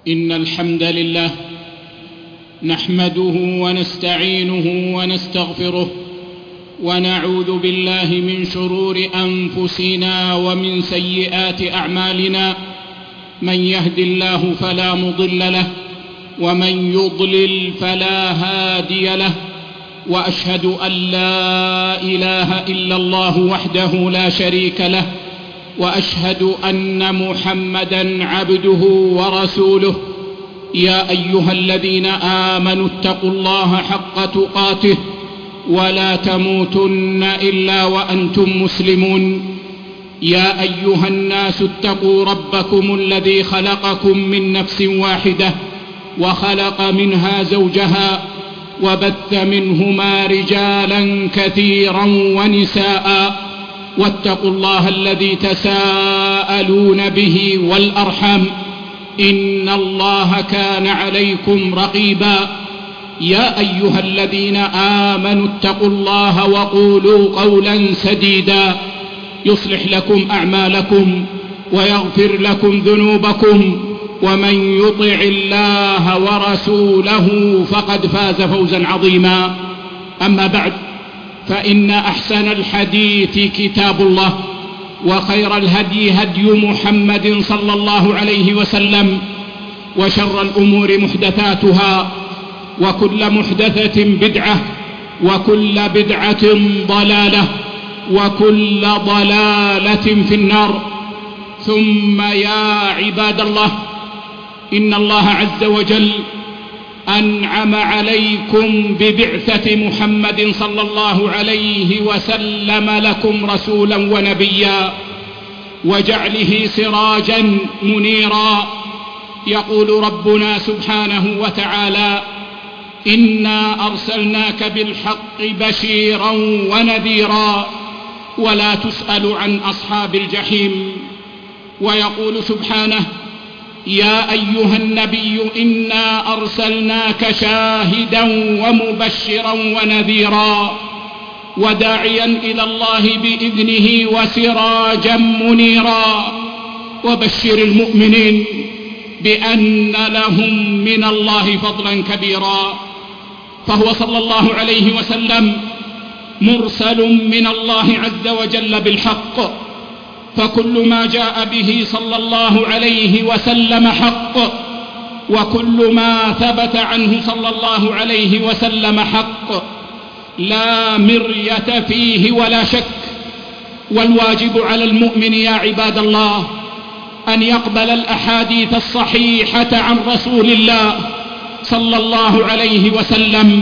إن الحمد لله نحمده ونستعينه ونستغفره ونعوذ بالله من شرور أنفسنا ومن سيئات أعمالنا. من يهد الله فلا مضل له ومن يضلل فلا هادي له، وأشهد أن لا إله إلا الله وحده لا شريك له، وأشهد أن محمدًا عبده ورسوله. يا أيها الذين آمنوا اتقوا الله حق تقاته ولا تموتن إلا وأنتم مسلمون. يا أيها الناس اتقوا ربكم الذي خلقكم من نفس واحدة وخلق منها زوجها وبث منهما رجالا كثيرا ونساء، واتقوا الله الذي تساءلون به والأرحام، إن الله كان عليكم رقيبا. يا أيها الذين آمنوا اتقوا الله وقولوا قولا سديدا يصلح لكم أعمالكم ويغفر لكم ذنوبكم، ومن يطع الله ورسوله فقد فاز فوزا عظيما. أما بعد، فإن أحسن الحديث كتاب الله، وخير الهدي هدي محمد صلى الله عليه وسلم، وشر الأمور محدثاتها، وكل محدثة بدعة، وكل بدعة ضلالة، وكل ضلالة في النار. ثم يا عباد الله، إن الله عز وجل أنعم عليكم ببعثة محمد صلى الله عليه وسلم لكم رسولا ونبيا، وجعله سراجا منيرا. يقول ربنا سبحانه وتعالى: إنا أرسلناك بالحق بشيرا ونذيرا ولا تسأل عن أصحاب الجحيم. ويقول سبحانه: يا أيها النبي إنا أرسلناك شاهدا ومبشرا ونذيرا وداعيا إلى الله بإذنه وسراجا منيرا، وبشر المؤمنين بأن لهم من الله فضلا كبيرا. فهو صلى الله عليه وسلم مرسل من الله عز وجل بالحق، فكل ما جاء به صلى الله عليه وسلم حق، وكل ما ثبت عنه صلى الله عليه وسلم حق، لا مرية فيه ولا شك. والواجب على المؤمن يا عباد الله أن يقبل الأحاديث الصحيحة عن رسول الله صلى الله عليه وسلم،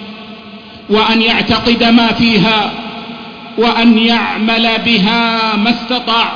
وأن يعتقد ما فيها، وأن يعمل بها ما استطاع.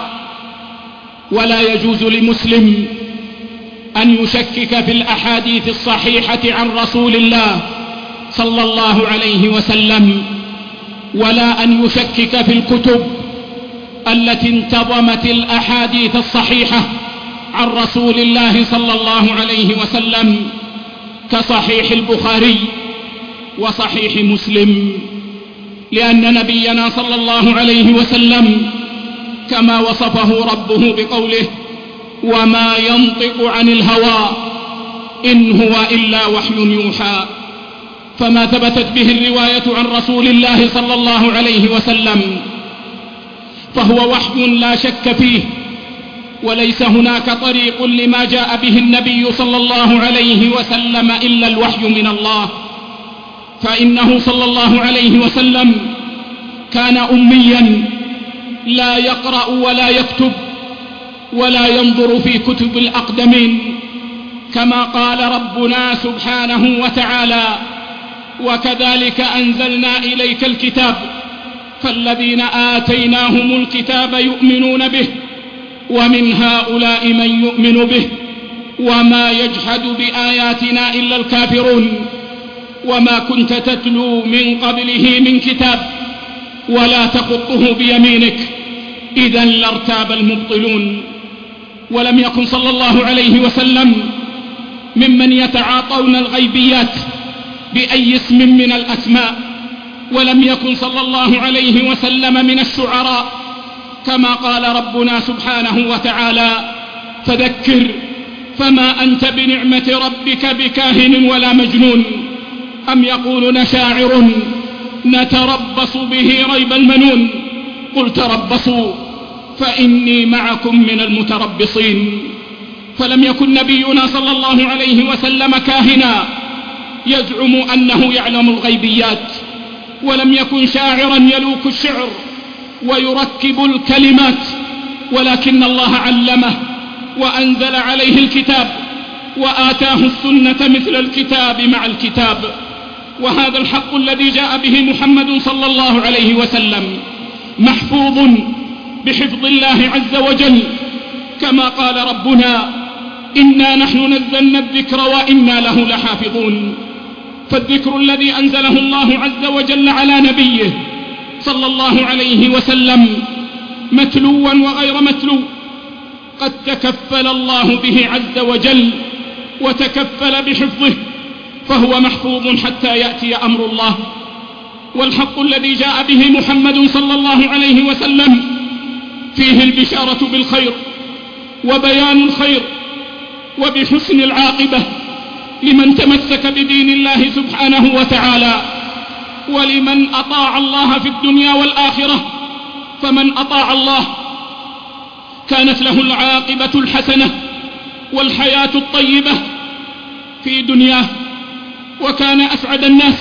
ولا يجوز لمسلم أن يشكك في الأحاديث الصحيحة عن رسول الله صلى الله عليه وسلم، ولا أن يشكك في الكتب التي انتظمت الأحاديث الصحيحة عن رسول الله صلى الله عليه وسلم، كصحيح البخاري وصحيح مسلم. لأن نبينا صلى الله عليه وسلم كما وصفه ربه بقوله: وما ينطق عن الهوى إن هو إلا وحي يوحى. فما ثبتت به الرواية عن رسول الله صلى الله عليه وسلم فهو وحي لا شك فيه، وليس هناك طريق لما جاء به النبي صلى الله عليه وسلم إلا الوحي من الله. فإنه صلى الله عليه وسلم كان أميا لا يقرأ ولا يكتب ولا ينظر في كتب الأقدمين، كما قال ربنا سبحانه وتعالى: وكذلك أنزلنا إليك الكتاب فالذين آتيناهم الكتاب يؤمنون به ومن هؤلاء من يؤمن به وما يجحد بآياتنا إلا الكافرون. وما كنت تتلو من قبله من كتاب ولا تخطه بيمينك إذا لارتاب المبطلون. ولم يكن صلى الله عليه وسلم ممن يتعاطون الغيبيات بأي اسم من الأسماء، ولم يكن صلى الله عليه وسلم من الشعراء، كما قال ربنا سبحانه وتعالى: فذكر فما أنت بنعمة ربك بكاهن ولا مجنون. أم يقولون شاعر نتربص به ريب المنون. قل تربصوا فإني معكم من المتربصين. فلم يكن نبينا صلى الله عليه وسلم كاهنا يزعم أنه يعلم الغيبيات، ولم يكن شاعرا يلوك الشعر ويركب الكلمات، ولكن الله علمه وأنزل عليه الكتاب وآتاه السنة مثل الكتاب مع الكتاب. وهذا الحق الذي جاء به محمد صلى الله عليه وسلم محفوظ بحفظ الله عز وجل، كما قال ربنا إنا نحن نزلنا الذكر وإنا له لحافظون. فالذكر الذي أنزله الله عز وجل على نبيه صلى الله عليه وسلم متلوا وغير متلو قد تكفل الله به عز وجل وتكفل بحفظه، فهو محفوظ حتى يأتي أمر الله. والحق الذي جاء به محمد صلى الله عليه وسلم فيه البشارة بالخير وبيان الخير وبحسن العاقبة لمن تمسك بدين الله سبحانه وتعالى، ولمن أطاع الله في الدنيا والآخرة. فمن أطاع الله كانت له العاقبة الحسنة والحياة الطيبة في دنياه، وكان أسعد الناس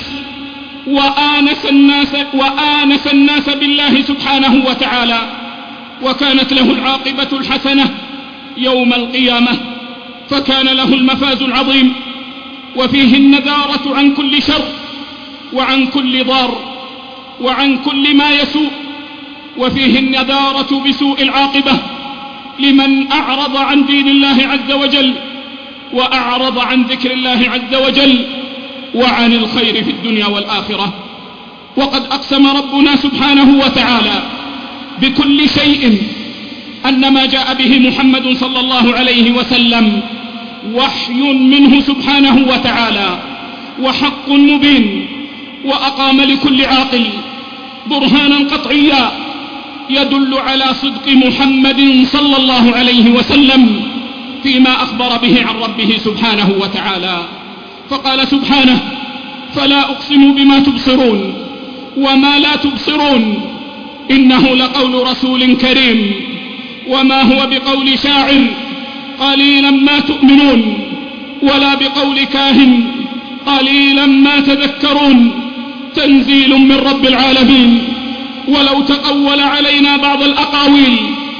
وآنس الناس بالله سبحانه وتعالى، وكانت له العاقبة الحسنة يوم القيامة، فكان له المفاز العظيم، وفيه النذارة عن كل شر وعن كل ضار وعن كل ما يسوء، وفيه النذارة بسوء العاقبة لمن أعرض عن دين الله عز وجل وأعرض عن ذكر الله عز وجل وعن الخير في الدنيا والآخرة. وقد أقسم ربنا سبحانه وتعالى بكل شيء أن ما جاء به محمد صلى الله عليه وسلم وحي منه سبحانه وتعالى وحق مبين، وأقام لكل عاقل برهانا قطعيا يدل على صدق محمد صلى الله عليه وسلم فيما أخبر به عن ربه سبحانه وتعالى. فقال سبحانه فلا أقسم بما تبصرون وما لا تبصرون إنه لقول رسول كريم وما هو بقول شاعر قليلا ما تؤمنون ولا بقول كاهن قليلا ما تذكرون تنزيل من رب العالمين. ولو تقول علينا بعض الأقاويل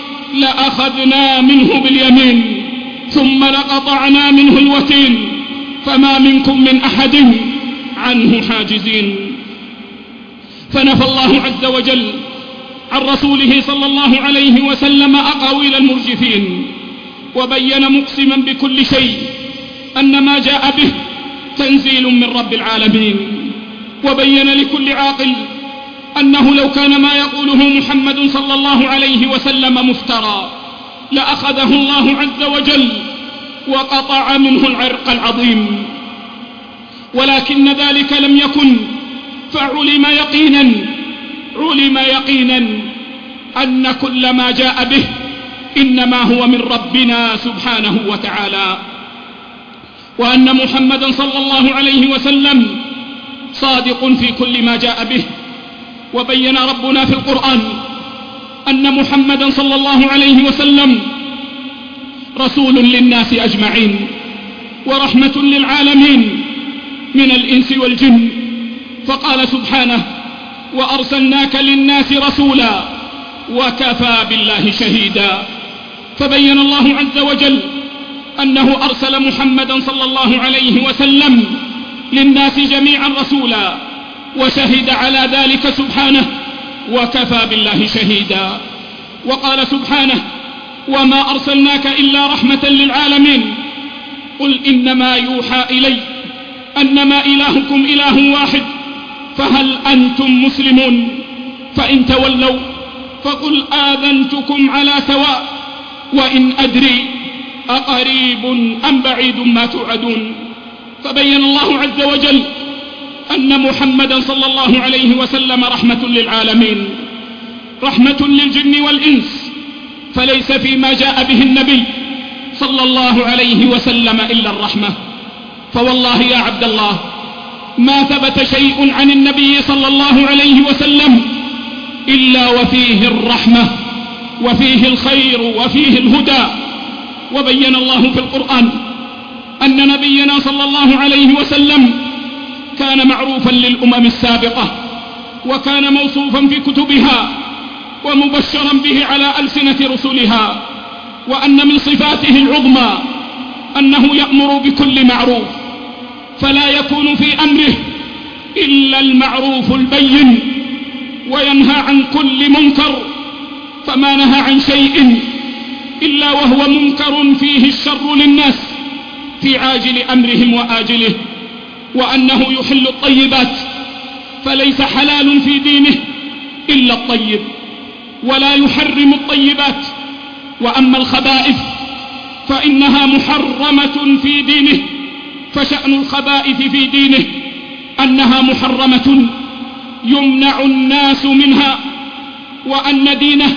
لأخذنا منه باليمين ثم لقطعنا منه الوتين فما منكم من أحد عنه حاجزين. فنفى الله عز وجل عن رسوله صلى الله عليه وسلم أقاويل المرجفين، وبين مقسما بكل شيء أن ما جاء به تنزيل من رب العالمين، وبين لكل عاقل أنه لو كان ما يقوله محمد صلى الله عليه وسلم مفترى لأخذه الله عز وجل وقطع منه العرق العظيم، ولكن ذلك لم يكن، فعلم يقينا أن كل ما جاء به إنما هو من ربنا سبحانه وتعالى، وأن محمدا صلى الله عليه وسلم صادق في كل ما جاء به. وبين ربنا في القرآن أن محمدا صلى الله عليه وسلم رسول للناس أجمعين ورحمة للعالمين من الإنس والجن، فقال سبحانه وأرسلناك للناس رسولا وكفى بالله شهيدا. فبين الله عز وجل أنه أرسل محمدا صلى الله عليه وسلم للناس جميعا رسولا، وشهد على ذلك سبحانه وكفى بالله شهيدا. وقال سبحانه وما أرسلناك إلا رحمة للعالمين قل إنما يوحى إلي أنما إلهكم إله واحد فهل أنتم مسلمون؟ فإن تولوا فقل آذنتكم على سواء وإن أدري أقريب أم بعيد ما توعدون. فبين الله عز وجل أن محمدا صلى الله عليه وسلم رحمة للعالمين، رحمة للجن والإنس، فليس فيما جاء به النبي صلى الله عليه وسلم إلا الرحمة. فوالله يا عبد الله ما ثبت شيء عن النبي صلى الله عليه وسلم إلا وفيه الرحمة وفيه الخير وفيه الهدى. وبين الله في القرآن أن نبينا صلى الله عليه وسلم كان معروفا للأمم السابقة، وكان موصوفا في كتبها ومبشرا به على ألسنة رسلها، وأن من صفاته العظمى أنه يأمر بكل معروف، فلا يكون في أمره إلا المعروف البين، وينهى عن كل منكر، فما نهى عن شيء إلا وهو منكر فيه الشر للناس في عاجل أمرهم وآجله. وأنه يحل الطيبات، فليس حلال في دينه إلا الطيب، ولا يحرم الطيبات. وأما الخبائث فإنها محرمة في دينه، فشأن الخبائث في دينه أنها محرمة يمنع الناس منها، وأن دينه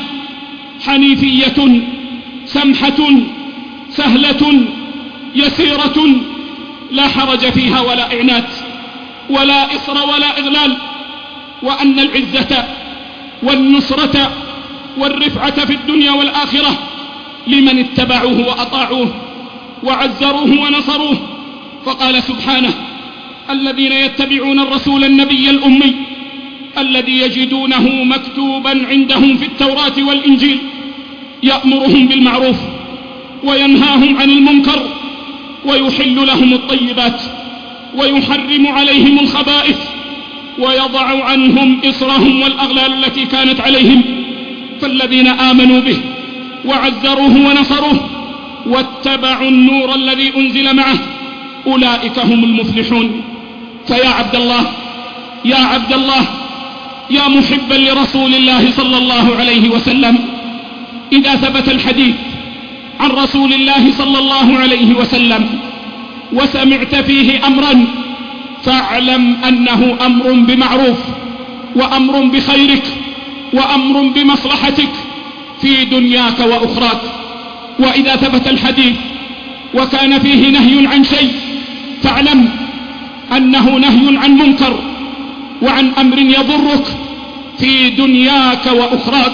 حنيفية سمحة سهلة يسيرة لا حرج فيها ولا إعنات ولا إصر ولا إغلال، وأن العزة والنصرة والرفعة في الدنيا والآخرة لمن اتبعوه وأطاعوه وعزروه ونصروه. فقال سبحانه: الذين يتبعون الرسول النبي الأمي الذي يجدونه مكتوبا عندهم في التوراة والإنجيل يأمرهم بالمعروف وينهاهم عن المنكر ويحل لهم الطيبات ويحرم عليهم الخبائث ويضع عنهم إصرهم والأغلال التي كانت عليهم. فالذين آمنوا به وعزروه ونصروه واتبعوا النور الذي أنزل معه أولئك هم المفلحون. فيا عبد الله، يا عبد الله، يا محبا لرسول الله صلى الله عليه وسلم، إذا ثبت الحديث عن رسول الله صلى الله عليه وسلم وسمعت فيه أمرا فاعلم أنه أمر بمعروف وأمر بخيرك وأمر بمصلحتك في دنياك وأخراك. وإذا ثبت الحديث وكان فيه نهي عن شيء فاعلم أنه نهي عن منكر وعن أمر يضرك في دنياك وأخراك.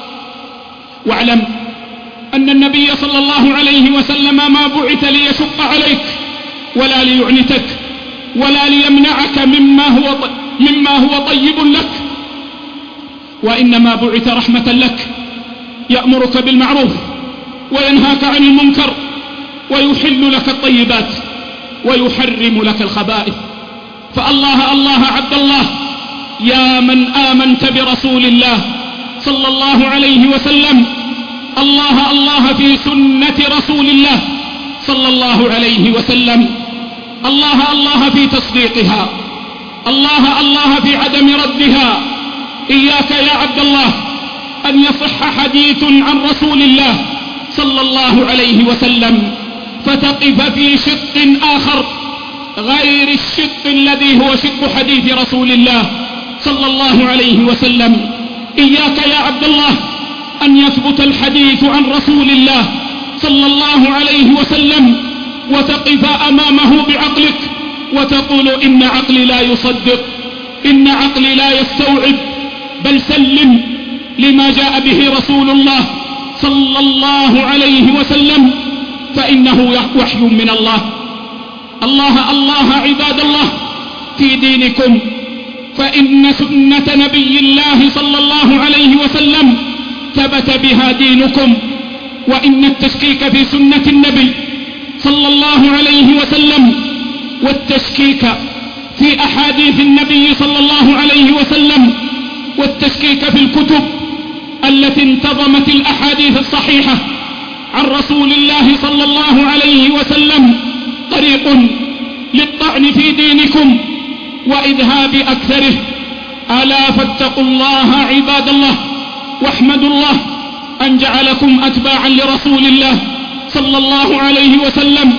واعلم أن النبي صلى الله عليه وسلم ما بعث ليشق عليك ولا ليعنتك ولا ليمنعك مما هو طيب لك، وإنما بعث رحمة لك، يأمرك بالمعروف وينهاك عن المنكر ويحل لك الطيبات ويحرم لك الخبائث. فالله الله عبد الله، يا من آمنت برسول الله صلى الله عليه وسلم، الله الله في سنة رسول الله صلى الله عليه وسلم، الله الله في تصديقها، الله الله في عدم ردها. إياك يا عبد الله أن يصح حديث عن رسول الله صلى الله عليه وسلم فتقف في شق آخر غير الشق الذي هو شق حديث رسول الله صلى الله عليه وسلم. إياك يا عبد الله أن يثبت الحديث عن رسول الله صلى الله عليه وسلم وتقف أمامه بعقلك وتقول: إن عقلي لا يصدق، إن عقلي لا يستوعب. بل سلم لما جاء به رسول الله صلى الله عليه وسلم، فإنه وحي من الله. الله الله عباد الله في دينكم، فإن سنة نبي الله صلى الله عليه وسلم ثبت بها دينكم، وإن التشكيك في سنة النبي صلى الله عليه وسلم والتشكيك في أحاديث النبي صلى الله عليه وسلم والتشكيك في الكتب التي انتظمت الأحاديث الصحيحة عن رسول الله صلى الله عليه وسلم طريق للطعن في دينكم وإذهاب أكثره. ألا فاتقوا الله عباد الله، واحمدوا الله أن جعلكم أتباعا لرسول الله صلى الله عليه وسلم،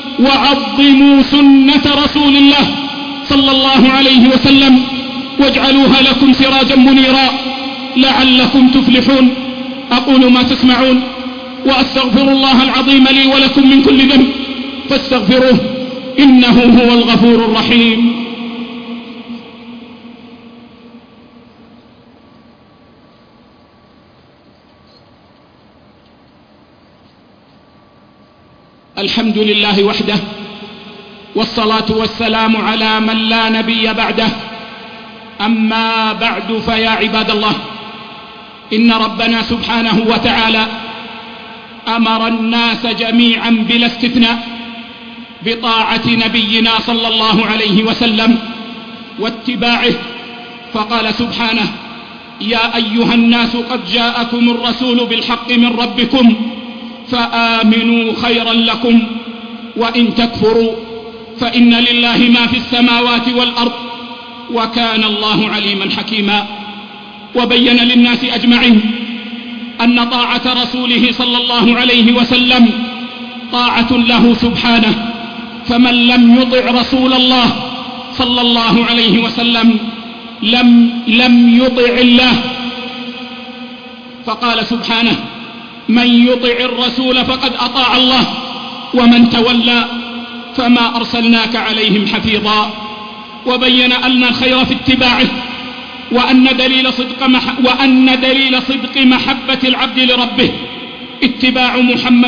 وعظموا سنة رسول الله صلى الله عليه وسلم، واجعلوها لكم سراجا منيرا لعلكم تفلحون. أقول ما تسمعون وأستغفر الله العظيم لي ولكم من كل ذنب فاستغفروه إنه هو الغفور الرحيم. الحمد لله وحده، والصلاة والسلام على من لا نبي بعده. أما بعد، فيا عباد الله، إن ربنا سبحانه وتعالى أمر الناس جميعا بلا استثناء بطاعة نبينا صلى الله عليه وسلم واتباعه، فقال سبحانه: يا أيها الناس قد جاءكم الرسول بالحق من ربكم فآمنوا خيرا لكم، وإن تكفروا فإن لله ما في السماوات والأرض وكان الله عليما حكيما. وبين للناس أجمعين أن طاعة رسوله صلى الله عليه وسلم طاعة له سبحانه، فمن لم يطع رسول الله صلى الله عليه وسلم لم يطع الله. فقال سبحانه: من يطع الرسول فقد أطاع الله ومن تولى فما أرسلناك عليهم حفيظا. وبين أن الخير في اتباعه، وأن دليل صدق محبة العبد لربه اتباع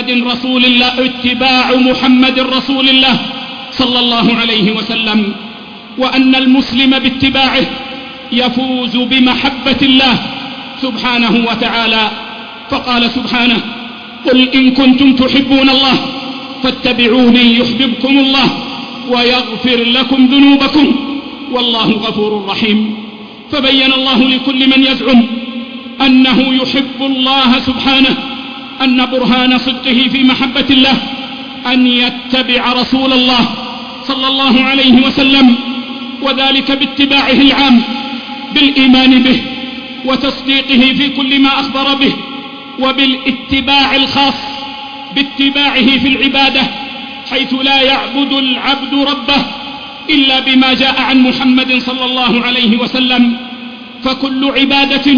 محمد رسول الله صلى الله عليه وسلم، وأن المسلم باتباعه يفوز بمحبة الله سبحانه وتعالى. فقال سبحانه: قل إن كنتم تحبون الله فاتبعوني يحببكم الله ويغفر لكم ذنوبكم والله غفور رحيم. فبين الله لكل من يزعم أنه يحب الله سبحانه أن برهان صدقه في محبة الله أن يتبع رسول الله صلى الله عليه وسلم، وذلك باتباعه العام بالإيمان به وتصديقه في كل ما أخبر به، وبالاتباع الخاص باتباعه في العبادة، حيث لا يعبد العبد ربه إلا بما جاء عن محمد صلى الله عليه وسلم. فكل عبادة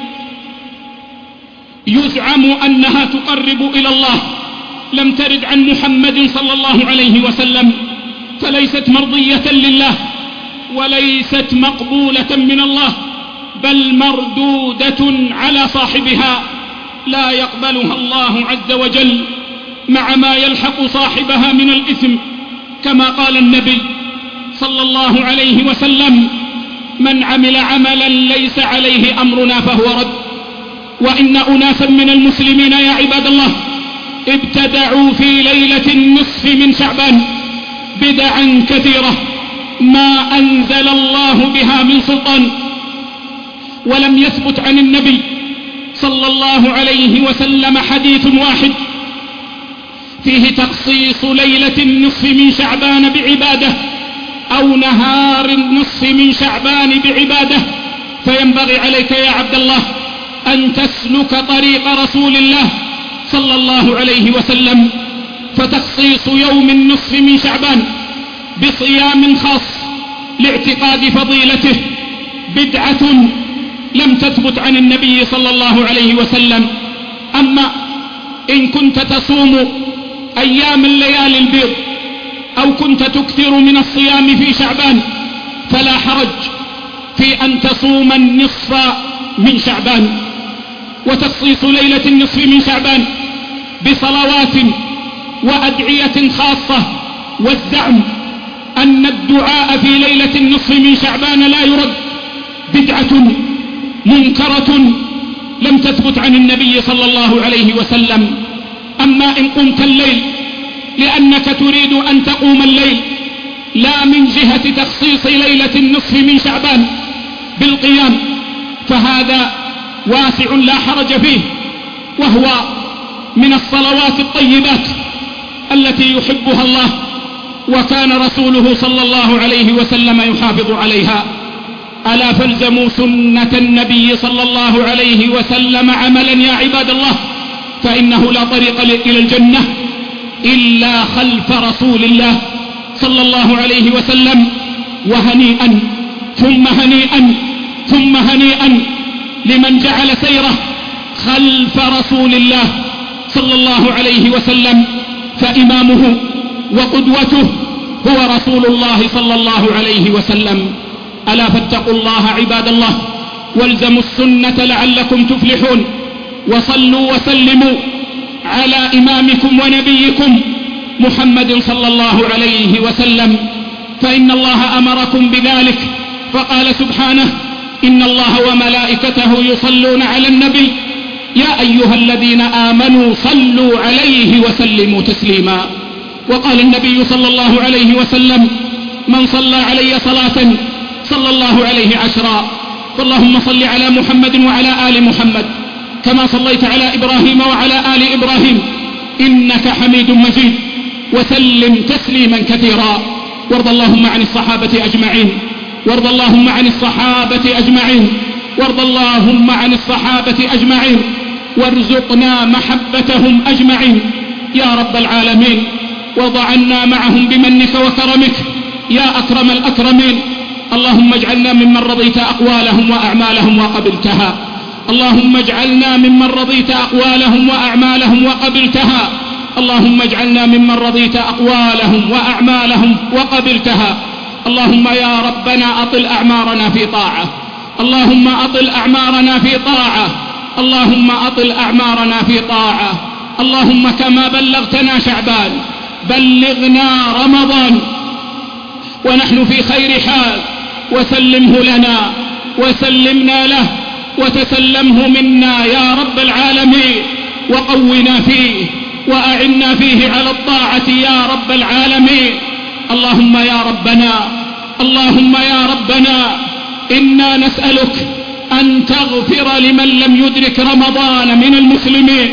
يزعم أنها تقرب إلى الله لم ترد عن محمد صلى الله عليه وسلم فليست مرضية لله وليست مقبولة من الله، بل مردودة على صاحبها لا يقبلها الله عز وجل، مع ما يلحق صاحبها من الإثم، كما قال النبي صلى الله عليه وسلم: من عمل عملا ليس عليه أمرنا فهو رد. وإن أناسا من المسلمين يا عباد الله ابتدعوا في ليلة النصف من شعبان بدعا كثيرة ما أنزل الله بها من سلطان، ولم يثبت عن النبي صلى الله عليه وسلم حديث واحد فيه تخصيص ليلة النصف من شعبان بعبادة أو نهار النصف من شعبان بعبادة. فينبغي عليك يا عبد الله أن تسلك طريق رسول الله صلى الله عليه وسلم، فتخصيص يوم النصف من شعبان بصيام خاص لاعتقاد فضيلته بدعة لم تثبت عن النبي صلى الله عليه وسلم. أما إن كنت تصوم أيام الليالي البيض أو كنت تكثر من الصيام في شعبان فلا حرج في أن تصوم النصف من شعبان. وتخصيص ليلة النصف من شعبان بصلوات وأدعية خاصة والزعم أن الدعاء في ليلة النصف من شعبان لا يرد بدعة منكرة لم تثبت عن النبي صلى الله عليه وسلم. أما إن قمت الليل لأنك تريد أن تقوم الليل لا من جهة تخصيص ليلة النصف من شعبان بالقيام فهذا واسع لا حرج فيه، وهو من الصلوات الطيبات التي يحبها الله وكان رسوله صلى الله عليه وسلم يحافظ عليها. ألا فالزموا سنة النبي صلى الله عليه وسلم عملا يا عباد الله، فإنه لا طريق إلى الجنة إلا خلف رسول الله صلى الله عليه وسلم. وهنيئا ثم هنيئا ثم هنيئا لمن جعل سيره خلف رسول الله صلى الله عليه وسلم فإمامه وقدوته هو رسول الله صلى الله عليه وسلم. ألا فاتقوا الله عباد الله والزموا السنة لعلكم تفلحون، وصلوا وسلموا على إمامكم ونبيكم محمد صلى الله عليه وسلم، فإن الله أمركم بذلك فقال سبحانه: إن الله وملائكته يصلون على النبي يا أيها الذين آمنوا صلوا عليه وسلموا تسليما. وقال النبي صلى الله عليه وسلم: من صلى علي صلاة صلى الله عليه 10. فاللهم صل على محمد وعلى آل محمد كما صليت على إبراهيم وعلى آل إبراهيم إنك حميد مجيد، وسلم تسليما كثيرا. وارض اللهم عن الصحابة أجمعين، وارض اللهم عن الصحابة أجمعين، وارض اللهم عن الصحابة أجمعين، وارزقنا محبتهم أجمعين يا رب العالمين، وارض عنا معهم بمنك وكرمك يا أكرم الأكرمين. اللهم اجعلنا ممن رضيت أقوالهم وأعمالهم وقبلتها، اللهم اجعلنا ممن رضيت أقوالهم وأعمالهم وقبلتها، اللهم اجعلنا ممن رضيت أقوالهم وأعمالهم وقبلتها. اللهم يا ربنا أطل أعمارنا في طاعة، اللهم أطل أعمارنا في طاعة، اللهم أطل أعمارنا في طاعة. اللهم كما بلغتنا شعبان بلغنا رمضان ونحن في خير حال، وسلمه لنا وسلمنا له وتسلمه منا يا رب العالمين، وقونا فيه وأعنا فيه على الطاعة يا رب العالمين. اللهم يا ربنا، اللهم يا ربنا، إنا نسألك أن تغفر لمن لم يدرك رمضان من المسلمين.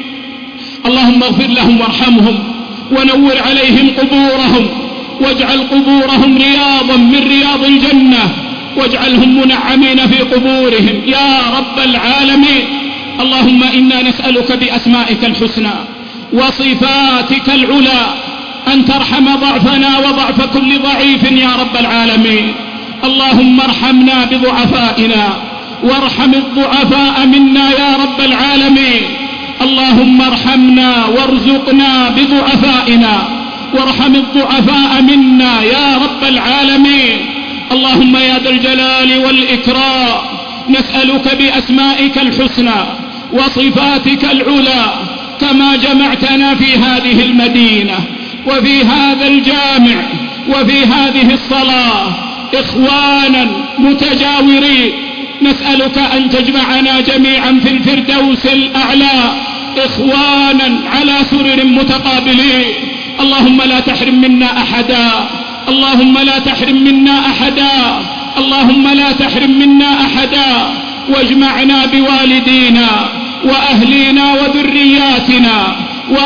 اللهم اغفر لهم وارحمهم ونور عليهم قبورهم، واجعل قبورهم رياضا من رياض الجنة، واجعلهم منعمين في قبورهم يا رب العالمين. اللهم إنا نسألك بأسمائك الحسنى وصفاتك العلى أن ترحم ضعفنا وضعف كل ضعيف يا رب العالمين. اللهم ارحمنا بضعفائنا وارحم الضعفاء منا يا رب العالمين. اللهم ارحمنا وارزقنا بضعفائنا وارحم الضعفاء منا يا رب العالمين. اللهم يا ذا الجلال والإكرام نسألك بأسمائك الحسنى وصفاتك العلى كما جمعتنا في هذه المدينة وفي هذا الجامع وفي هذه الصلاة إخوانا متجاورين، نسألك أن تجمعنا جميعا في الفردوس الأعلى إخوانا على سرر متقابلين. اللهم لا تحرم منا أحدا، اللهم لا تحرم منا أحدا، اللهم لا تحرم منا أحدا، واجمعنا بوالدينا وأهلينا وذرياتنا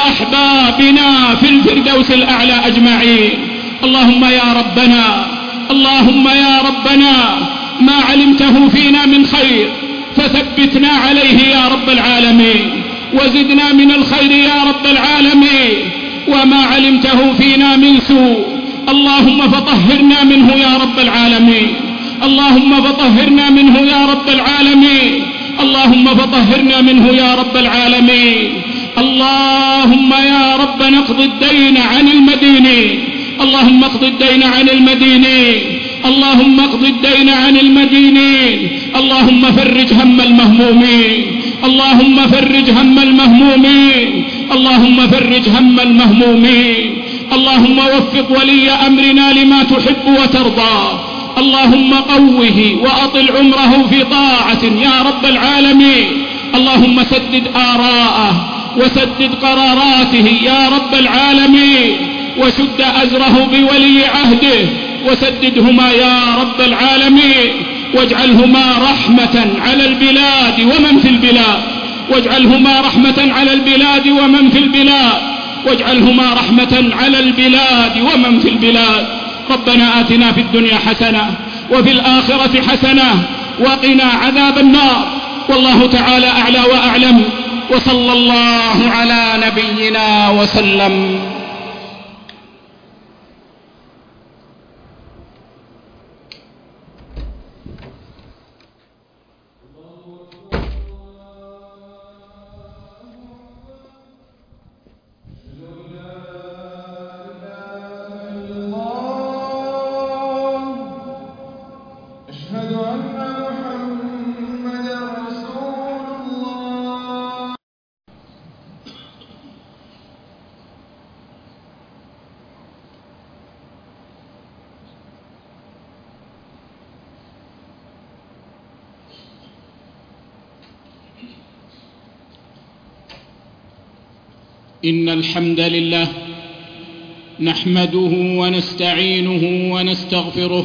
وأحبابنا في الفردوس الأعلى أجمعين. اللهم يا ربنا، اللهم يا ربنا، ما علمته فينا من خير فثبتنا عليه يا رب العالمين، وزدنا من الخير يا رب العالمين، وما علمته فينا من سوء اللهم فطهرنا منه يا رب العالمين، اللهم فطهرنا منه يا رب العالمين، اللهم فطهرنا منه يا رب العالمين. اللهم يا رب نقض الدين عن المدينين، اللهم اقض الدين عن المدينين، اللهم اقض الدين عن المدينين. اللهم فرج هم المهمومين، اللهم فرج هم المهمومين، اللهم فرج هم المهمومين. اللهم وفق ولي أمرنا لما تحب وترضى، اللهم قوه وأطل عمره في طاعة يا رب العالمين. اللهم سدد آراءه وسدد قراراته يا رب العالمين، وشد أزره بولي عهده وسددهما يا رب العالمين، واجعلهما رحمة على البلاد ومن في البلاد، واجعلهما رحمة على البلاد ومن في البلاد، واجعلهما رحمة على البلاد ومن في البلاد. ربنا آتنا في الدنيا حسنة وفي الآخرة حسنة وقنا عذاب النار. والله تعالى أعلى وأعلم، وصلى الله على نبينا وسلم. إن الحمد لله نحمده ونستعينه ونستغفره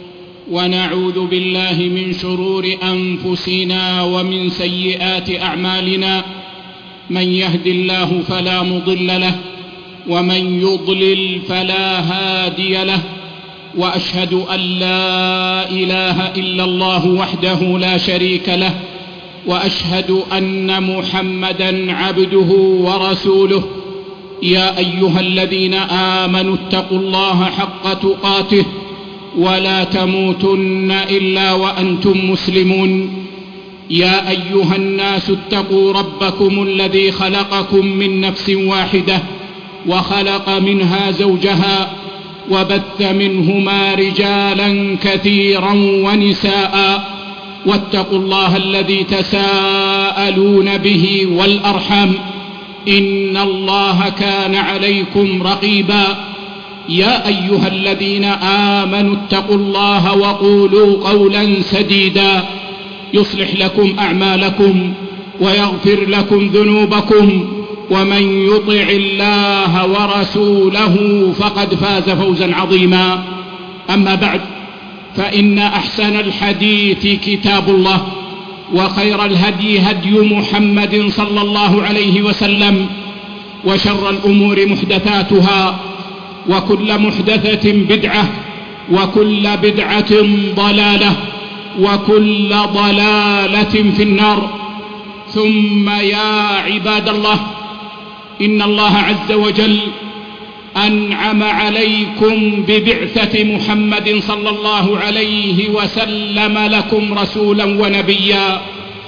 ونعوذ بالله من شرور أنفسنا ومن سيئات أعمالنا. من يهد الله فلا مضل له ومن يضلل فلا هادي له، وأشهد أن لا إله إلا الله وحده لا شريك له، وأشهد أن محمدًا عبده ورسوله. يا أيها الذين آمنوا اتقوا الله حق تقاته ولا تموتن إلا وأنتم مسلمون. يا أيها الناس اتقوا ربكم الذي خلقكم من نفس واحدة وخلق منها زوجها وبث منهما رجالا كثيرا ونساء، واتقوا الله الذي تساءلون به والأرحام إن الله كان عليكم رقيبا. يا أيها الذين آمنوا اتقوا الله وقولوا قولا سديدا يصلح لكم أعمالكم ويغفر لكم ذنوبكم، ومن يطع الله ورسوله فقد فاز فوزا عظيما. أما بعد، فإن أحسن الحديث كتاب الله، وخير الهدي هدي محمد صلى الله عليه وسلم، وشر الأمور محدثاتها، وكل محدثة بدعة، وكل بدعة ضلالة، وكل ضلالة في النار. ثم يا عباد الله، إن الله عز وجل أنعم عليكم ببعثة محمد صلى الله عليه وسلم لكم رسولا ونبيا،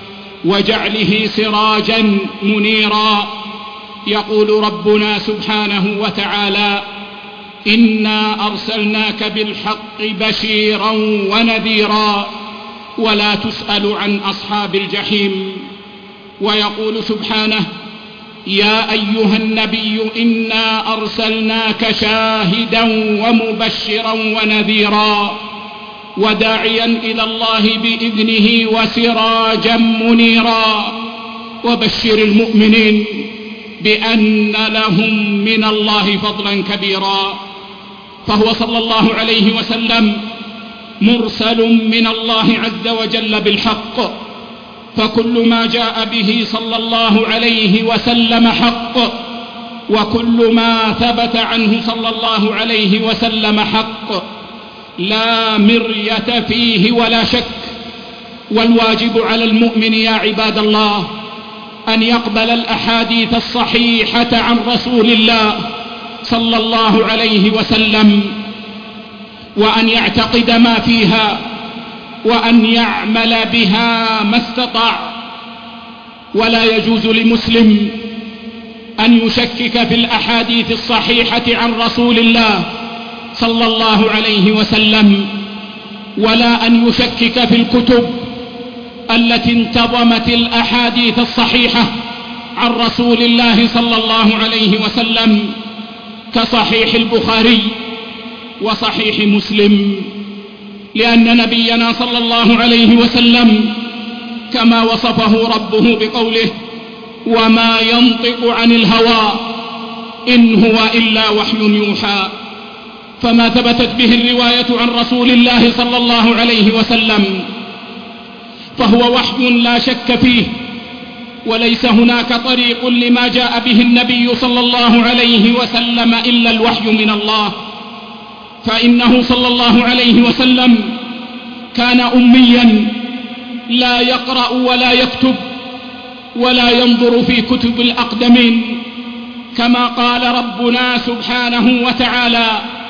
وجعله سراجا منيرا. يقول ربنا سبحانه وتعالى: إنا أرسلناك بالحق بشيرا ونذيرا ولا تسأل عن أصحاب الجحيم. ويقول سبحانه: يا أيها النبي إنا أرسلناك شاهدا ومبشرا ونذيرا وداعيا إلى الله بإذنه وسراجا منيرا. وبشر المؤمنين بأن لهم من الله فضلا كبيرا. فهو صلى الله عليه وسلم مرسل من الله عز وجل بالحق، فكل ما جاء به صلى الله عليه وسلم حق، وكل ما ثبت عنه صلى الله عليه وسلم حق، لا مرية فيه ولا شك. والواجب على المؤمن يا عباد الله أن يقبل الأحاديث الصحيحة عن رسول الله صلى الله عليه وسلم، وأن يعتقد ما فيها، وأن يعمل بها ما استطاع. ولا يجوز لمسلم أن يشكك في الأحاديث الصحيحة عن رسول الله صلى الله عليه وسلم، ولا أن يشكك في الكتب التي انتظمت الأحاديث الصحيحة عن رسول الله صلى الله عليه وسلم، كصحيح البخاري وصحيح مسلم. لأن نبينا صلى الله عليه وسلم كما وصفه ربه بقوله: وما ينطق عن الهوى إن هو إلا وحي يوحى. فما ثبتت به الرواية عن رسول الله صلى الله عليه وسلم فهو وحي لا شك فيه، وليس هناك طريق لما جاء به النبي صلى الله عليه وسلم إلا الوحي من الله. فإنه صلى الله عليه وسلم كان أميا لا يقرأ ولا يكتب ولا ينظر في كتب الأقدمين، كما قال ربنا سبحانه وتعالى: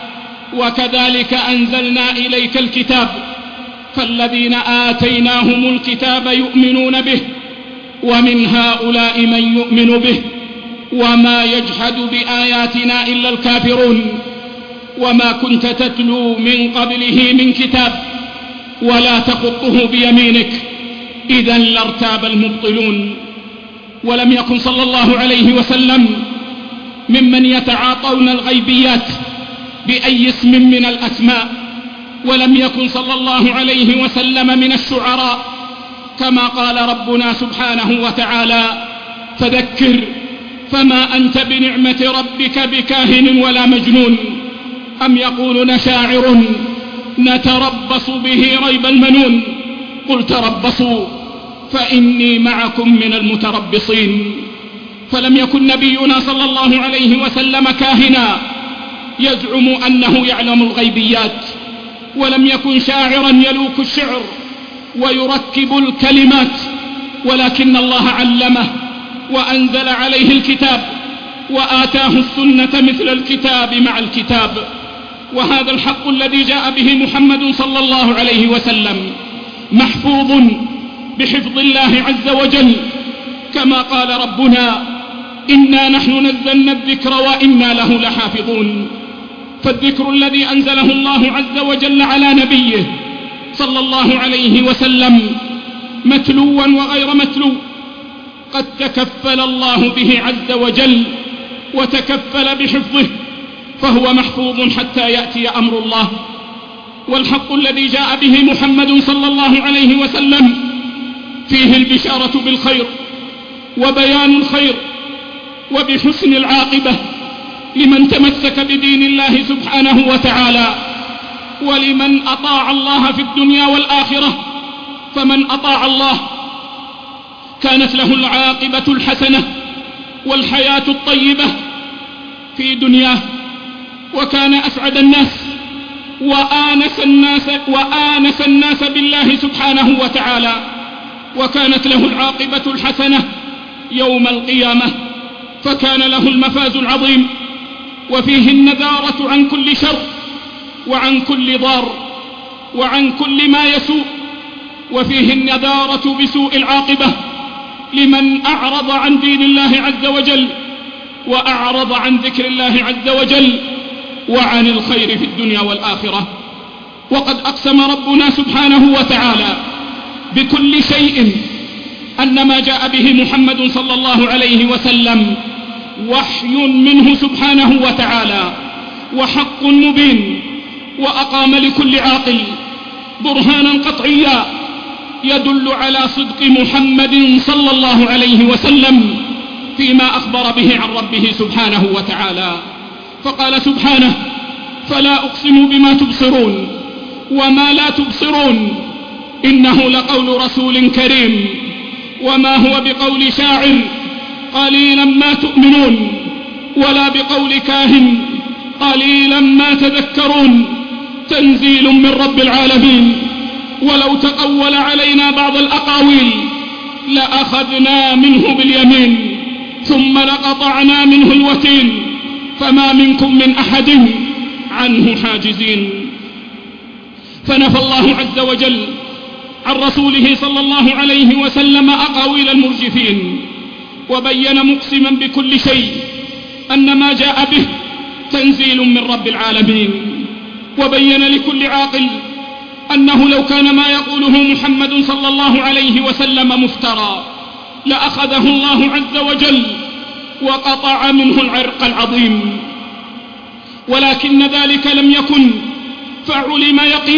وكذلك أنزلنا إليك الكتاب فالذين آتيناهم الكتاب يؤمنون به ومن هؤلاء من يؤمن به وما يجحد بآياتنا إلا الكافرون. وما كنت تتلو من قبله من كتاب ولا تخطه بيمينك إذا لارتاب المبطلون. ولم يكن صلى الله عليه وسلم ممن يتعاطون الغيبيات بأي اسم من الأسماء، ولم يكن صلى الله عليه وسلم من الشعراء، كما قال ربنا سبحانه وتعالى: فذكر فما أنت بنعمة ربك بكاهن ولا مجنون. أم يقولون شاعر نتربص به ريب المنون. قل تربصوا فإني معكم من المتربصين. فلم يكن نبينا صلى الله عليه وسلم كاهنا يزعم أنه يعلم الغيبيات، ولم يكن شاعرا يلوك الشعر ويركب الكلمات، ولكن الله علمه وأنزل عليه الكتاب وآتاه السنة مثل الكتاب مع الكتاب. وهذا الحق الذي جاء به محمد صلى الله عليه وسلم محفوظ بحفظ الله عز وجل، كما قال ربنا إنا نحن نزلنا الذكر وإنا له لحافظون. فالذكر الذي أنزله الله عز وجل على نبيه صلى الله عليه وسلم متلوا وغير متلو قد تكفل الله به عز وجل وتكفل بحفظه، فهو محفوظ حتى يأتي أمر الله. والحق الذي جاء به محمد صلى الله عليه وسلم فيه البشارة بالخير وبيان الخير وبحسن العاقبة لمن تمسك بدين الله سبحانه وتعالى، ولمن أطاع الله في الدنيا والآخرة. فمن أطاع الله كانت له العاقبة الحسنة والحياة الطيبة في دنياه، وكان أسعد الناس وآنس الناس بالله سبحانه وتعالى، وكانت له العاقبة الحسنة يوم القيامة، فكان له المفاز العظيم، وفيه النذارة عن كل شر وعن كل ضار وعن كل ما يسوء، وفيه النذارة بسوء العاقبة لمن أعرض عن دين الله عز وجل وأعرض عن ذكر الله عز وجل وعن الخير في الدنيا والآخرة. وقد أقسم ربنا سبحانه وتعالى بكل شيء أن ما جاء به محمد صلى الله عليه وسلم وحي منه سبحانه وتعالى وحق مبين، وأقام لكل عاقل برهانا قطعيا يدل على صدق محمد صلى الله عليه وسلم فيما أخبر به عن ربه سبحانه وتعالى. فقال سبحانه فلا أقسم بما تبصرون وما لا تبصرون إنه لقول رسول كريم وما هو بقول شاعر قليلا ما تؤمنون ولا بقول كاهن قليلا ما تذكرون تنزيل من رب العالمين. ولو تقول علينا بعض الأقاويل لأخذنا منه باليمين ثم لقطعنا منه الوتين فما منكم من أحد عنه حاجزين. فنفى الله عز وجل عن رسوله صلى الله عليه وسلم أقاويل المرجفين، وبين مقسما بكل شيء أن ما جاء به تنزيل من رب العالمين، وبين لكل عاقل أنه لو كان ما يقوله محمد صلى الله عليه وسلم مفترى لأخذه الله عز وجل وقطع منه العرق العظيم، ولكن ذلك لم يكن، فعلم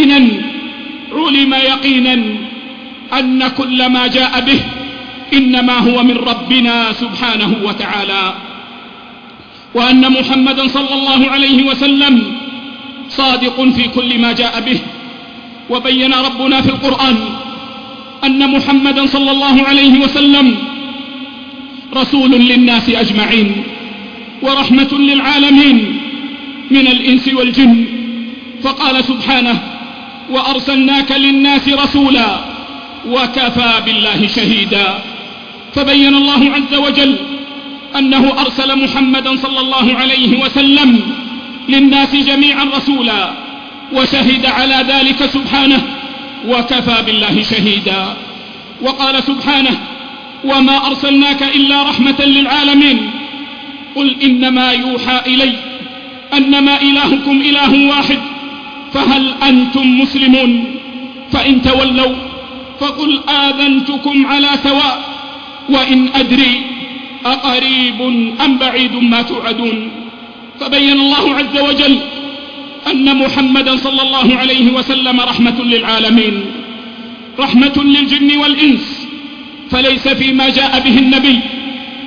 يقينا أن كل ما جاء به إنما هو من ربنا سبحانه وتعالى، وأن محمدا صلى الله عليه وسلم صادق في كل ما جاء به. وبين ربنا في القرآن أن محمدا صلى الله عليه وسلم رسول للناس أجمعين ورحمة للعالمين من الإنس والجن، فقال سبحانه وأرسلناك للناس رسولا وكفى بالله شهيدا. فبين الله عز وجل أنه أرسل محمدا صلى الله عليه وسلم للناس جميعا رسولا، وشهد على ذلك سبحانه وكفى بالله شهيدا. وقال سبحانه وما أرسلناك إلا رحمة للعالمين قل إنما يوحى إلي أنما إلهكم إله واحد فهل أنتم مسلمون؟ فإن تولوا فقل آذنتكم على سواء وإن أدري أقريب أم بعيد ما توعدون. فبين الله عز وجل أن محمدا صلى الله عليه وسلم رحمة للعالمين، رحمة للجن والإنس، فليس فيما جاء به النبي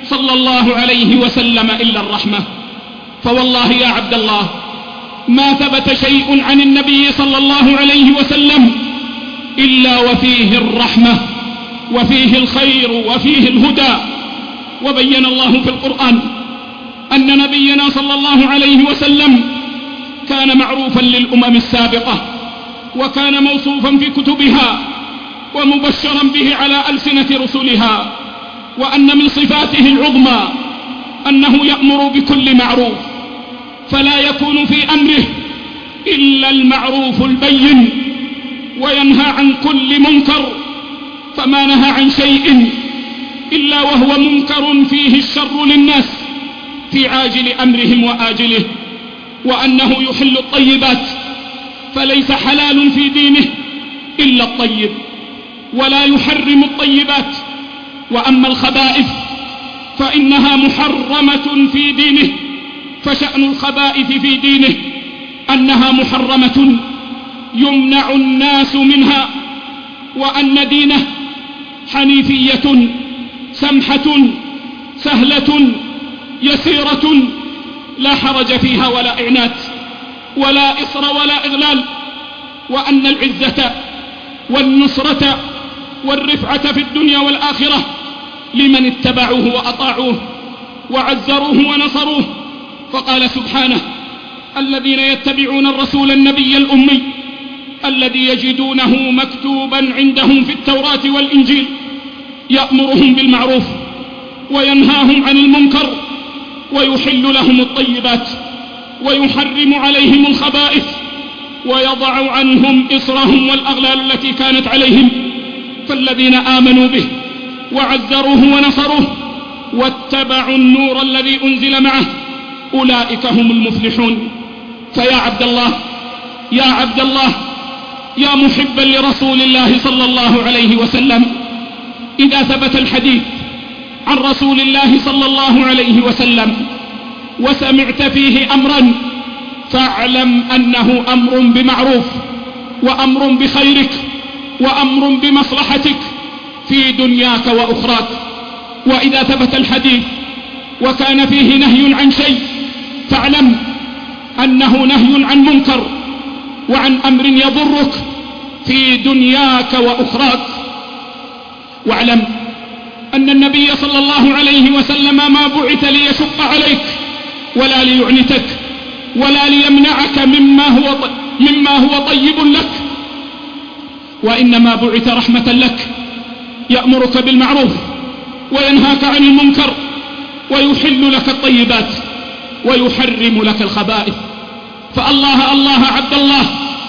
صلى الله عليه وسلم إلا الرحمة. فوالله يا عبد الله ما ثبت شيء عن النبي صلى الله عليه وسلم إلا وفيه الرحمة وفيه الخير وفيه الهدى. وبين الله في القرآن أن نبينا صلى الله عليه وسلم كان معروفا للأمم السابقة، وكان موصوفا في كتبها ومبشرا به على ألسنة رسلها، وأن من صفاته العظمى أنه يأمر بكل معروف، فلا يكون في أمره إلا المعروف البين، وينهى عن كل منكر، فما نهى عن شيء إلا وهو منكر فيه الشر للناس في عاجل أمرهم وآجله. وأنه يحل الطيبات، فليس حلال في دينه إلا الطيب، ولا يحرم الطيبات. وأما الخبائث فإنها محرمة في دينه، فشأن الخبائث في دينه أنها محرمة يمنع الناس منها، وأن دينه حنيفية سمحة سهلة يسيرة لا حرج فيها ولا إعنات ولا إصر ولا إغلال، وأن العزة والنصرة والرفعة في الدنيا والآخرة لمن اتبعوه وأطاعوه وعزروه ونصروه. فقال سبحانه: الذين يتبعون الرسول النبي الأمي الذي يجدونه مكتوبا عندهم في التوراة والإنجيل يأمرهم بالمعروف وينهاهم عن المنكر ويحل لهم الطيبات ويحرم عليهم الخبائث ويضع عنهم إصرهم والأغلال التي كانت عليهم. فالذين آمنوا به وعزروه ونصروه واتبعوا النور الذي أنزل معه أولئك هم المفلحون. فيا عبد الله، يا عبد الله، يا محبا لرسول الله صلى الله عليه وسلم، إذا ثبت الحديث عن رسول الله صلى الله عليه وسلم وسمعت فيه أمرا فاعلم أنه أمر بمعروف وأمر بخيرك وأمر بمصلحتك في دنياك وأخراك. وإذا ثبت الحديث وكان فيه نهي عن شيء فاعلم أنه نهي عن منكر وعن أمر يضرك في دنياك وأخراك. واعلم أن النبي صلى الله عليه وسلم ما بعث ليشق عليك ولا ليعنتك ولا ليمنعك مما هو طيب لك، وإنما بعث رحمة لك، يأمرك بالمعروف وينهاك عن المنكر ويحل لك الطيبات ويحرم لك الخبائث. فالله الله عبد الله،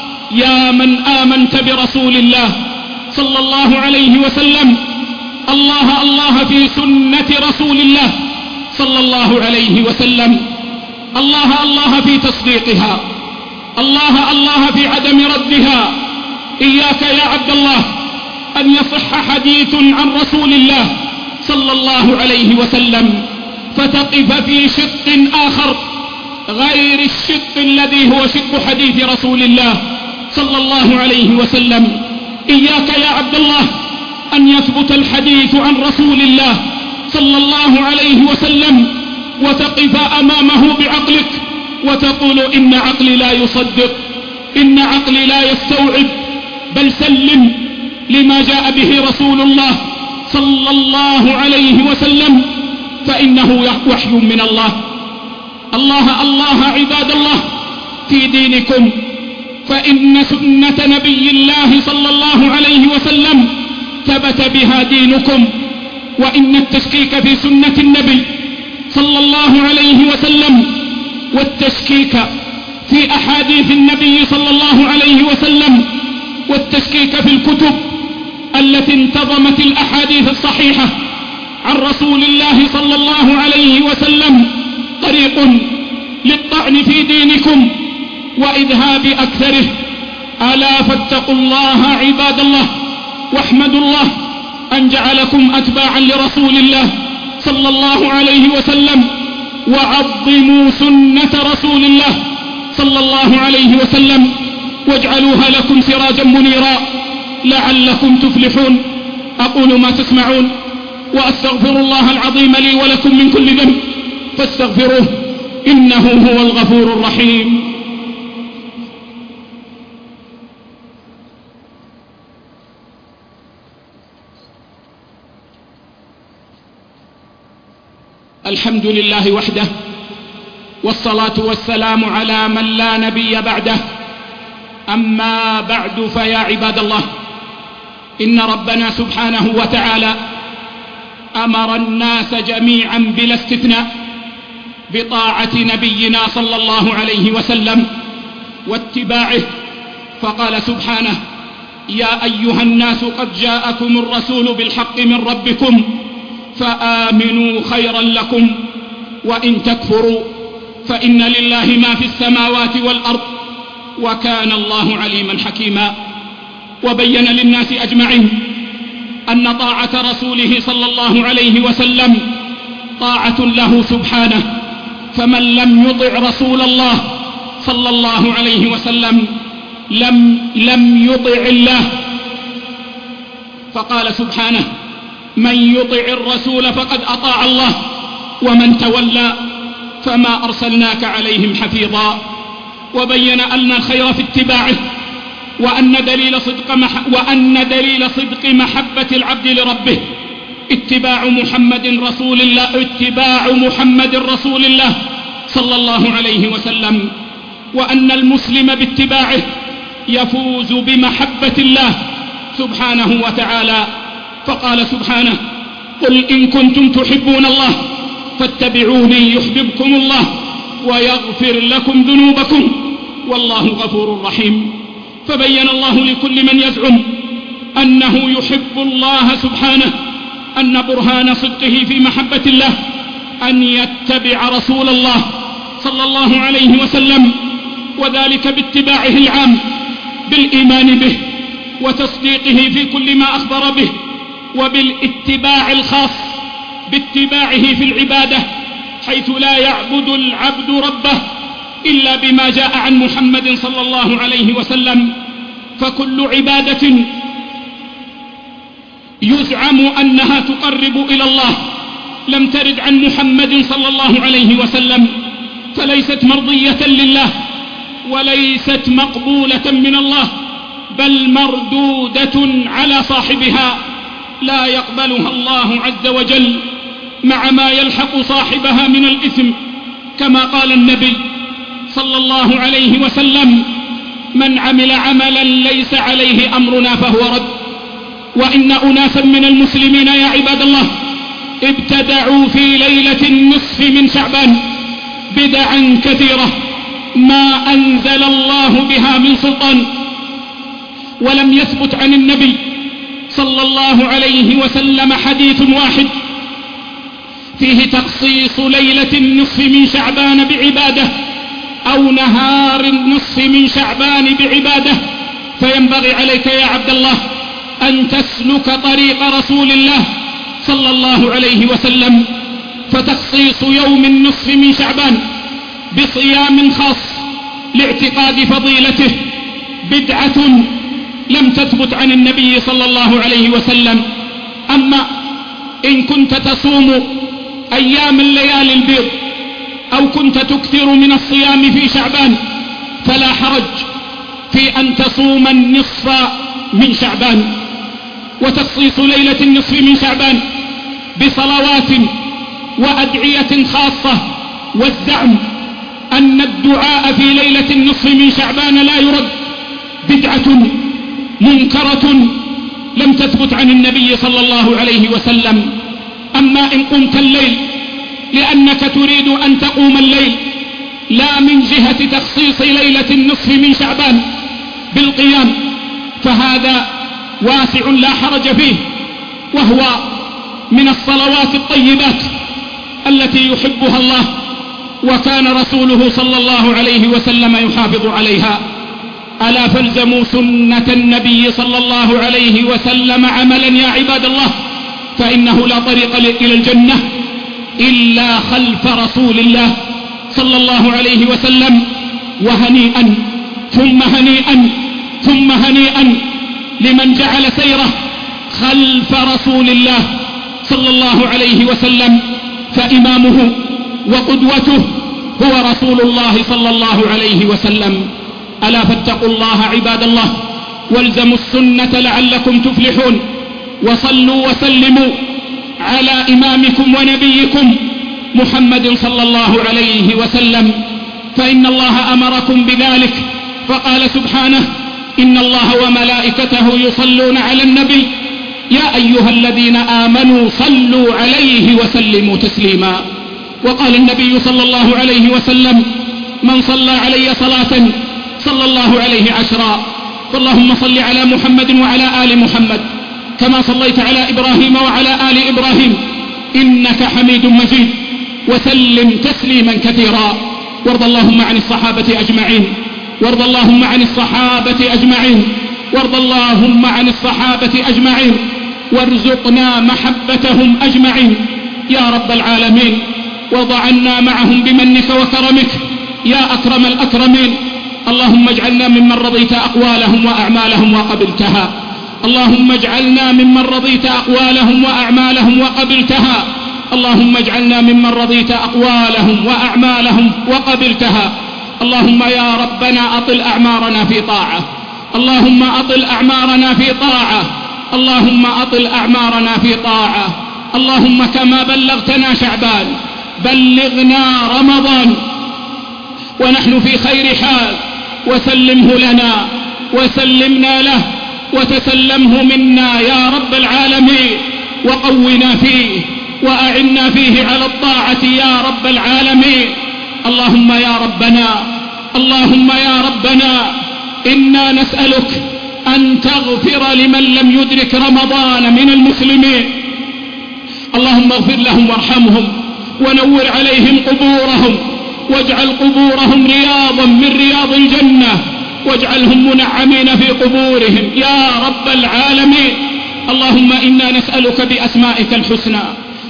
يا من آمنت برسول الله صلى الله عليه وسلم، الله الله في سنة رسول الله صلى الله عليه وسلم، الله الله في تصديقها، الله الله في عدم ردها. إياك يا عبد الله أن يصح حديث عن رسول الله صلى الله عليه وسلم فتقف في شق آخر غير الشق الذي هو شق حديث رسول الله صلى الله عليه وسلم. إياك يا عبد الله أن يثبت الحديث عن رسول الله صلى الله عليه وسلم وتقف أمامه بعقلك وتقول: إن عقلي لا يصدق، إن عقلي لا يستوعب. بل سلم لما جاء به رسول الله صلى الله عليه وسلم، فإنه وحي من الله. الله الله عباد الله في دينكم، فإن سنة نبي الله صلى الله عليه وسلم ثبت بها دينكم، وإن التشكيك في سنة النبي صلى الله عليه وسلم والتشكيك في أحاديث النبي صلى الله عليه وسلم والتشكيك في الكتب التي انتظمت الأحاديث الصحيحة عن رسول الله صلى الله عليه وسلم طريق للطعن في دينكم وإذهاب أكثره. ألا فاتقوا الله عباد الله، واحمدوا الله أن جعلكم أتباعا لرسول الله صلى الله عليه وسلم، وعظموا سنة رسول الله صلى الله عليه وسلم واجعلوها لكم سراجا منيرا لعلكم تفلحون. أقول ما تسمعون وأستغفر الله العظيم لي ولكم من كل ذنب فاستغفروه إنه هو الغفور الرحيم. الحمد لله وحده، والصلاة والسلام على من لا نبي بعده. أما بعد، فيا عباد الله، إن ربنا سبحانه وتعالى أمر الناس جميعا بلا استثناء بطاعة نبينا صلى الله عليه وسلم واتباعه، فقال سبحانه: يا أيها الناس قد جاءكم الرسول بالحق من ربكم فآمنوا خيرا لكم، وإن تكفروا فإن لله ما في السماوات والأرض وكان الله عليما حكيما. وبين للناس أجمعين أن طاعة رسوله صلى الله عليه وسلم طاعة له سبحانه، فمن لم يطع رسول الله صلى الله عليه وسلم لم يطع الله، فقال سبحانه: من يطع الرسول فقد أطاع الله ومن تولى فما أرسلناك عليهم حفيظا. وبين أن الخير في اتباعه، وأن دليل صدق محبة العبد لربه اتباع محمد رسول الله صلى الله عليه وسلم، وأن المسلم باتباعه يفوز بمحبة الله سبحانه وتعالى، فقال سبحانه: قل إن كنتم تحبون الله فاتبعوني يحببكم الله ويغفر لكم ذنوبكم والله غفور رحيم. فبين الله لكل من يزعم أنه يحب الله سبحانه أن برهان صدقه في محبة الله أن يتبع رسول الله صلى الله عليه وسلم، وذلك باتباعه العام بالإيمان به وتصديقه في كل ما أخبر به، وبالاتباع الخاص باتباعه في العبادة، حيث لا يعبد العبد ربه إلا بما جاء عن محمد صلى الله عليه وسلم. فكل عبادة يزعم أنها تقرب إلى الله لم ترد عن محمد صلى الله عليه وسلم فليست مرضية لله وليست مقبولة من الله، بل مردودة على صاحبها لا يقبلها الله عز وجل، مع ما يلحق صاحبها من الإثم، كما قال النبي صلى الله عليه وسلم: من عمل عملا ليس عليه أمرنا فهو رد. وإن أناسا من المسلمين يا عباد الله ابتدعوا في ليلة النصف من شعبان بدعا كثيرة ما أنزل الله بها من سلطان، ولم يثبت عن النبي صلى الله عليه وسلم حديث واحد فيه تخصيص ليلة النصف من شعبان بعبادة أو نهار النصف من شعبان بعبادة. فينبغي عليك يا عبد الله أن تسلك طريق رسول الله صلى الله عليه وسلم، فتخصيص يوم النصف من شعبان بصيام خاص لاعتقاد فضيلته بدعة لم تثبت عن النبي صلى الله عليه وسلم. أما إن كنت تصوم أيام الليالي البيض أو كنت تكثر من الصيام في شعبان فلا حرج في أن تصوم النصف من شعبان. وتخصيص ليلة النصف من شعبان بصلوات وأدعية خاصة والزعم أن الدعاء في ليلة النصف من شعبان لا يرد بدعة منكرة لم تثبت عن النبي صلى الله عليه وسلم. أما إن قمت الليل لأنك تريد أن تقوم الليل لا من جهة تخصيص ليلة النصف من شعبان بالقيام فهذا واسع لا حرج فيه، وهو من الصلوات الطيبات التي يحبها الله وكان رسوله صلى الله عليه وسلم يحافظ عليها. ألا فالزموا سنة النبي صلى الله عليه وسلم عملا يا عباد الله، فإنه لا طريق إلى الجنة إلا خلف رسول الله صلى الله عليه وسلم. وهنيئا ثم هنيئا ثم هنيئا لمن جعل سيره خلف رسول الله صلى الله عليه وسلم، فإمامه وقدوته هو رسول الله صلى الله عليه وسلم. ألا فاتقوا الله عباد الله، والزموا السنة لعلكم تفلحون، وصلوا وسلموا على إمامكم ونبيكم محمد صلى الله عليه وسلم، فإن الله أمركم بذلك، فقال سبحانه: إن الله وملائكته يصلون على النبي يا أيها الذين آمنوا صلوا عليه وسلموا تسليما. وقال النبي صلى الله عليه وسلم: من صلى علي صلاة صلى الله عليه 10. فاللهم صل على محمد وعلى آل محمد كما صليت على إبراهيم وعلى آل إبراهيم إنك حميد مجيد، وسلم تسليما كثيرا. وارض اللهم عن الصحابة أجمعين، وارض اللهم عن الصحابة أجمعين، وارض اللهم عن الصحابة أجمعين، وارزقنا محبتهم أجمعين يا رب العالمين، وارض عنا معهم بمنك وكرمك يا أكرم الأكرمين. اللهم اجعلنا ممن رضيت أقوالهم وأعمالهم وقبلتها، اللهم اجعلنا ممن رضيت أقوالهم وأعمالهم وقبلتها، اللهم اجعلنا ممن رضيت أقوالهم وأعمالهم وقبلتها. اللهم يا ربنا أطل أعمارنا في طاعة، اللهم أطل أعمارنا في طاعة، اللهم أطل أعمارنا في طاعة. اللهم كما بلغتنا شعبان بلغنا رمضان ونحن في خير حال، وسلمه لنا وسلمنا له، وتسلمه منا يا رب العالمين، وقونا فيه وأعنا فيه على الطاعة يا رب العالمين. اللهم يا ربنا، اللهم يا ربنا، إنا نسألك أن تغفر لمن لم يدرك رمضان من المسلمين. اللهم اغفر لهم وارحمهم ونور عليهم قبورهم، واجعل قبورهم رياضا من رياض الجنة، واجعلهم منعمين في قبورهم يا رب العالمين. اللهم إنا نسألك بأسمائك الحسنى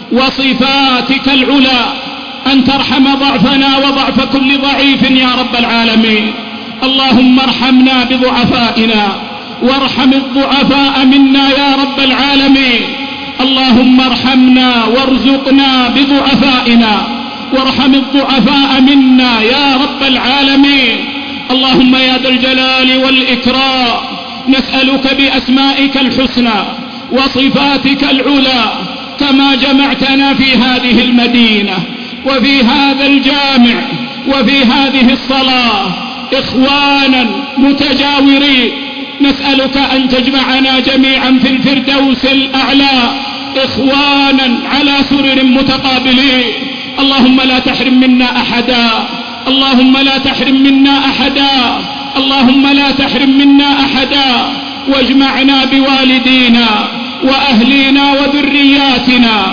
وصفاتك العلى أن ترحم ضعفنا وضعف كل ضعيف يا رب العالمين. اللهم ارحمنا بضعفائنا وارحم الضعفاء منا يا رب العالمين. اللهم ارحمنا وارزقنا بضعفائنا وارحم الضعفاء منا يا رب العالمين. اللهم يا ذا الجلال والإكرام، نسألك بأسمائك الحسنى وصفاتك العلى كما جمعتنا في هذه المدينة وفي هذا الجامع وفي هذه الصلاة إخوانا متجاورين، نسألك أن تجمعنا جميعا في الفردوس الأعلى إخوانا على سرر متقابلين. اللهم لا تحرم منا أحدا، اللهم لا تحرم منا أحدا، اللهم لا تحرم منا أحدا، واجمعنا بوالدينا وأهلينا وذرياتنا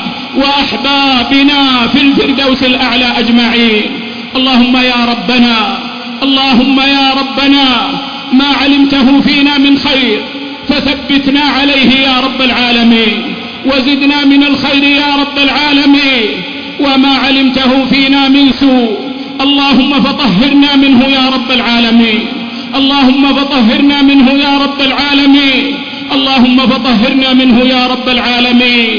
وأحبابنا في الفردوس الأعلى أجمعين. اللهم يا ربنا، اللهم يا ربنا، ما علمته فينا من خير فثبتنا عليه يا رب العالمين، وزدنا من الخير يا رب العالمين، وما علمته فينا من سوء اللهم فطهرنا منه يا رب العالمين، اللهم فطهرنا منه يا رب العالمين، اللهم فطهرنا منه يا رب العالمين.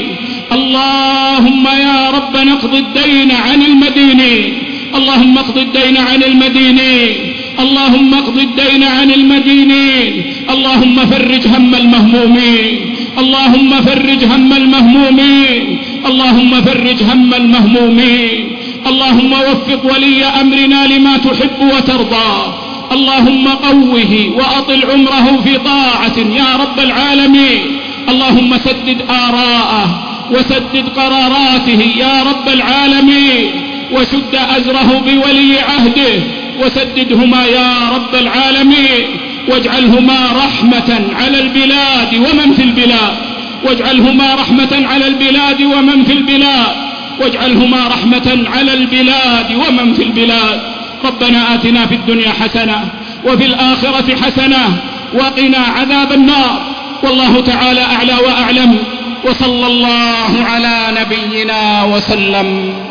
اللهم يا رب نقض الدين عن المدينين، اللهم اقض الدين عن المدينين، اللهم اقض الدين عن المدينين. اللهم فرج هم المهمومين، اللهم فرج هم المهمومين، اللهم فرج هم المهمومين. اللهم وفق ولي أمرنا لما تحب وترضى، اللهم قوه وأطل عمره في طاعة يا رب العالمين. اللهم سدد آراءه وسدد قراراته يا رب العالمين، وشد أزره بولي عهده وسددهما يا رب العالمين، واجعلهما رحمة على البلاد ومن في البلاد، واجعلهما رحمة على البلاد ومن في البلاد، واجعلهما رحمة على البلاد ومن في البلاد. ربنا آتنا في الدنيا حسنة وفي الآخرة حسنة وقنا عذاب النار. والله تعالى أعلى وأعلم، وصلى الله على نبينا وسلم.